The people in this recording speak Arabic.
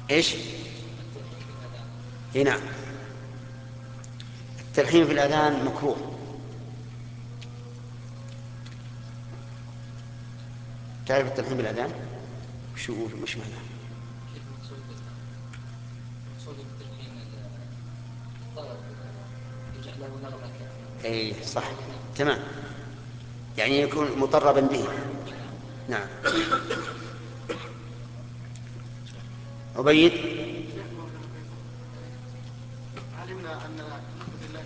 إيش؟ إيه نعم، التلحين في الأذان مكروه. تعرف التلحين بالأذان؟ وش معناه؟ كيف مقصود بالتلحين الطرب، يجعل له نغمة كذا. أي صح، تمام، يعني يكون مطربا به. نعم. نعم. عبيد.